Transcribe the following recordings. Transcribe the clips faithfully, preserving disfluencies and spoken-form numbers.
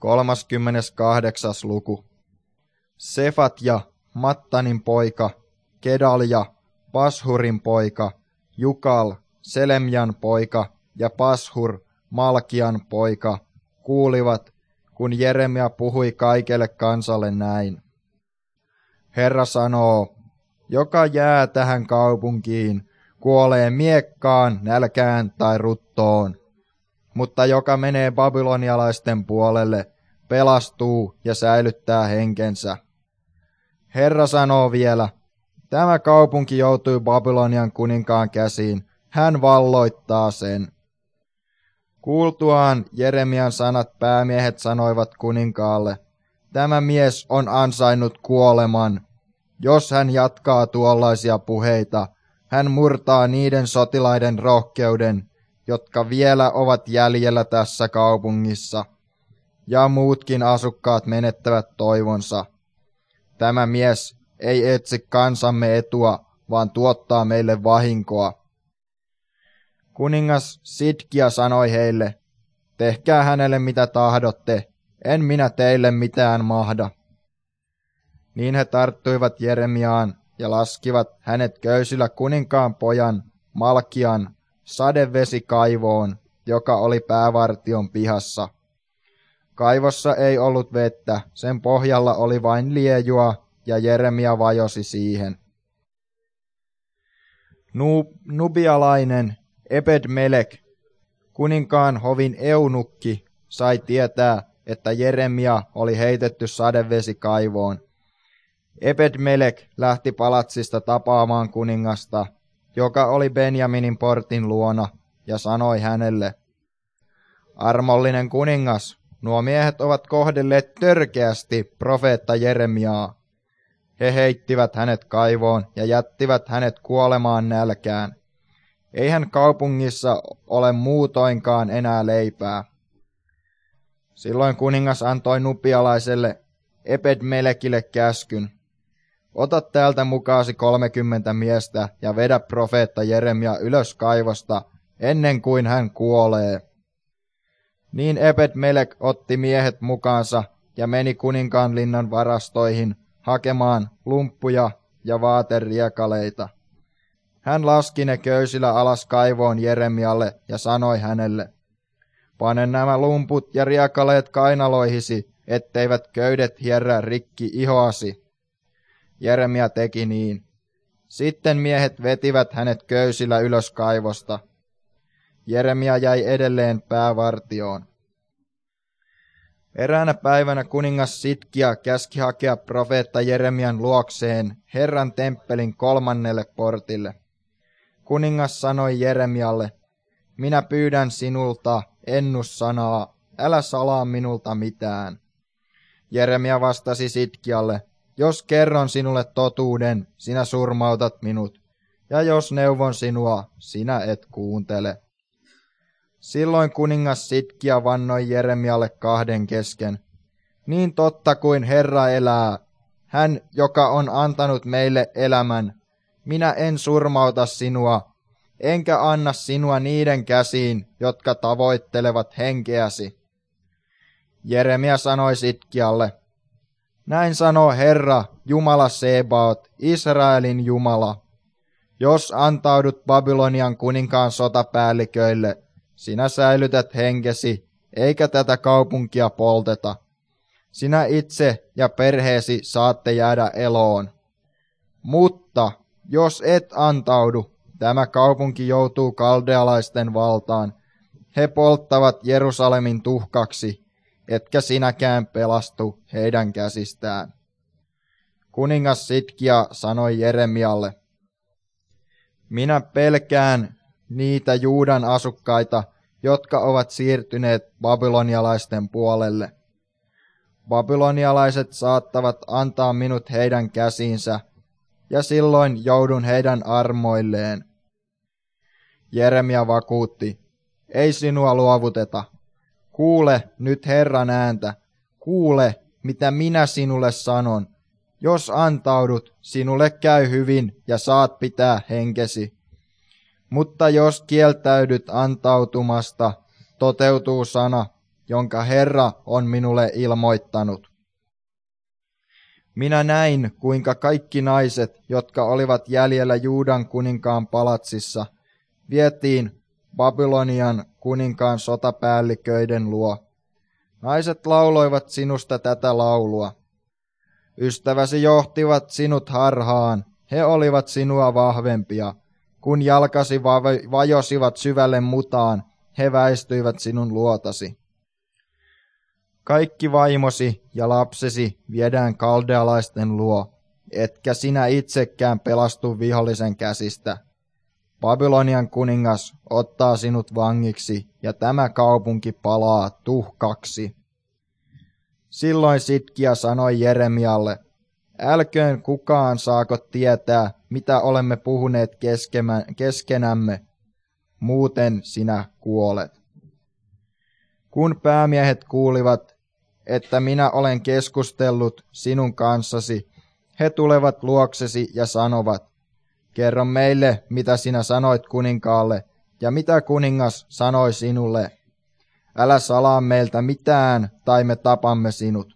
kolmaskymmeneskahdeksas luku. Sefatja, Mattanin poika, Kedalja, Pashurin poika, Jukal, Selemjan poika ja Pashur, Malkian poika, kuulivat, kun Jeremia puhui kaikelle kansalle näin. Herra sanoo, joka jää tähän kaupunkiin, kuolee miekkaan, nälkään tai ruttoon, mutta joka menee babylonialaisten puolelle, pelastuu ja säilyttää henkensä. Herra sanoo vielä, tämä kaupunki joutui Babylonian kuninkaan käsiin, hän valloittaa sen. Kuultuaan Jeremian sanat päämiehet sanoivat kuninkaalle, tämä mies on ansainnut kuoleman. Jos hän jatkaa tuollaisia puheita, hän murtaa niiden sotilaiden rohkeuden, jotka vielä ovat jäljellä tässä kaupungissa, ja muutkin asukkaat menettävät toivonsa. Tämä mies ei etsi kansamme etua, vaan tuottaa meille vahinkoa. Kuningas Sidkia sanoi heille, tehkää hänelle mitä tahdotte, en minä teille mitään mahda. Niin he tarttuivat Jeremiaan ja laskivat hänet köysillä kuninkaan pojan, Malkian, sadevesikaivoon, joka oli päävartion pihassa. Kaivossa ei ollut vettä, sen pohjalla oli vain liejua, ja Jeremia vajosi siihen. Nu- nubialainen Ebed-Melek, kuninkaan hovin eunukki, sai tietää, että Jeremia oli heitetty sadevesikaivoon. Ebed-Melek lähti palatsista tapaamaan kuningasta, joka oli Benjaminin portin luona, ja sanoi hänelle, armollinen kuningas, nuo miehet ovat kohdelleet törkeästi profeetta Jeremiaa. He heittivät hänet kaivoon ja jättivät hänet kuolemaan nälkään. Eihän kaupungissa ole muutoinkaan enää leipää. Silloin kuningas antoi nubialaiselle Ebed-Melekille käskyn. Ota täältä mukaasi kolmekymmentä miestä ja vedä profeetta Jeremia ylös kaivosta ennen kuin hän kuolee. Niin Ebed-Melek otti miehet mukaansa ja meni kuninkaan linnan varastoihin hakemaan lumppuja ja vaateriekaleita. Hän laski ne köysillä alas kaivoon Jeremialle ja sanoi hänelle, pane nämä lumput ja riekaleet kainaloihisi, etteivät köydet hierrä rikki ihoasi. Jeremia teki niin. Sitten miehet vetivät hänet köysillä ylös kaivosta. Jeremia jäi edelleen päävartioon. Eräänä päivänä kuningas Sidkia käski hakea profeetta Jeremian luokseen Herran temppelin kolmannelle portille. Kuningas sanoi Jeremialle, minä pyydän sinulta ennussanaa, älä salaa minulta mitään. Jeremia vastasi Sidkialle, jos kerron sinulle totuuden, sinä surmautat minut, ja jos neuvon sinua, sinä et kuuntele. Silloin kuningas Sidkia vannoi Jeremialle kahden kesken. Niin totta kuin Herra elää, hän, joka on antanut meille elämän, minä en surmauta sinua, enkä anna sinua niiden käsiin, jotka tavoittelevat henkeäsi. Jeremia sanoi Sidkialle, näin sanoo Herra, Jumala Sebaot, Israelin Jumala. Jos antaudut Babylonian kuninkaan sotapäälliköille, sinä säilytät henkesi, eikä tätä kaupunkia polteta. Sinä itse ja perheesi saatte jäädä eloon. Mutta jos et antaudu, tämä kaupunki joutuu kaldealaisten valtaan. He polttavat Jerusalemin tuhkaksi, etkä sinäkään pelastu heidän käsistään. Kuningas Sidkia sanoi Jeremialle, minä pelkään niitä Juudan asukkaita, jotka ovat siirtyneet babylonialaisten puolelle. Babylonialaiset saattavat antaa minut heidän käsiinsä, ja silloin joudun heidän armoilleen. Jeremia vakuutti, ei sinua luovuteta. Kuule nyt Herran ääntä, kuule, mitä minä sinulle sanon. Jos antaudut, sinulle käy hyvin ja saat pitää henkesi. Mutta jos kieltäydyt antautumasta, toteutuu sana, jonka Herra on minulle ilmoittanut. Minä näin, kuinka kaikki naiset, jotka olivat jäljellä Juudan kuninkaan palatsissa, vietiin Babylonian kuninkaan sotapäälliköiden luo. Naiset lauloivat sinusta tätä laulua. Ystäväsi johtivat sinut harhaan, he olivat sinua vahvempia. Kun jalkasi vajosivat syvälle mutaan, he väistyivät sinun luotasi. Kaikki vaimosi ja lapsesi viedään kaldealaisten luo, etkä sinä itsekään pelastu vihollisen käsistä. Babylonian kuningas ottaa sinut vangiksi, ja tämä kaupunki palaa tuhkaksi. Silloin Sitkia sanoi Jeremialle, älköön kukaan saako tietää, mitä olemme puhuneet keskemä, keskenämme, muuten sinä kuolet. Kun päämiehet kuulivat, että minä olen keskustellut sinun kanssasi, he tulevat luoksesi ja sanovat, kerro meille, mitä sinä sanoit kuninkaalle, ja mitä kuningas sanoi sinulle. Älä salaa meiltä mitään, tai me tapamme sinut.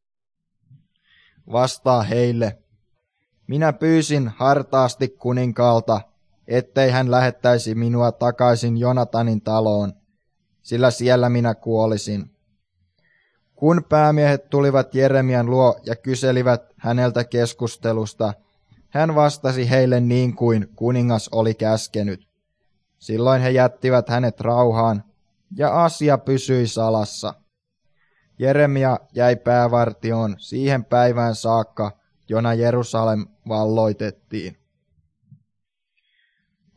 Vastaa heille, minä pyysin hartaasti kuninkaalta, ettei hän lähettäisi minua takaisin Jonatanin taloon, sillä siellä minä kuolisin. Kun päämiehet tulivat Jeremian luo ja kyselivät häneltä keskustelusta, hän vastasi heille niin kuin kuningas oli käskenyt. Silloin he jättivät hänet rauhaan, ja asia pysyi salassa. Jeremia jäi päävartioon siihen päivään saakka, jona Jerusalem valloitettiin.